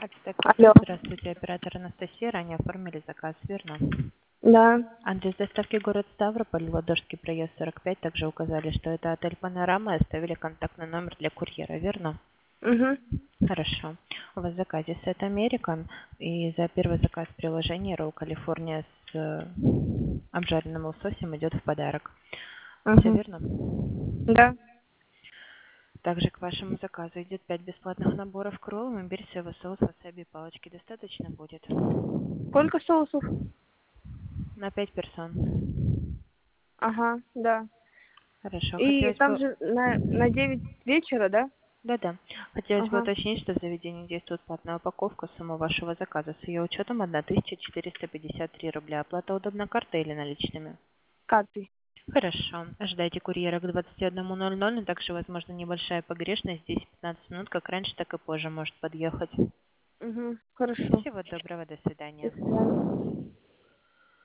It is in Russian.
Ацтек Алло. Экспресс, здравствуйте, оператор Анастасия, ранее оформили заказ, верно? Да. Адрес доставки город Ставрополь, Ладожский проезд 45, также указали, что это отель Панорама и оставили контактный номер для курьера, верно? Угу. Хорошо. У вас в заказе Сет American, и за первый заказ приложения Roll California с обжаренным лососем идет в подарок. Все Угу. верно? Да. Также к вашему заказу идет 5 бесплатных наборов к роллам, имбирь, соевый соус, васаби и палочки. Достаточно будет? Сколько соусов? На 5 персон. Ага, да. Хорошо. И Хотелось там бы... же на 9 вечера, да? Да-да. Хотелось бы Ага. уточнить, что в заведении действует платная упаковка. Сумма вашего заказа с ее учетом 1453 рубля. Оплата удобна картой или наличными? Картой. Хорошо. Ожидайте курьера к 21:00, но также возможно небольшая погрешность. 10-15 минут, как раньше, так и позже может подъехать. Угу. Хорошо. Всего доброго, до До свидания. свидания.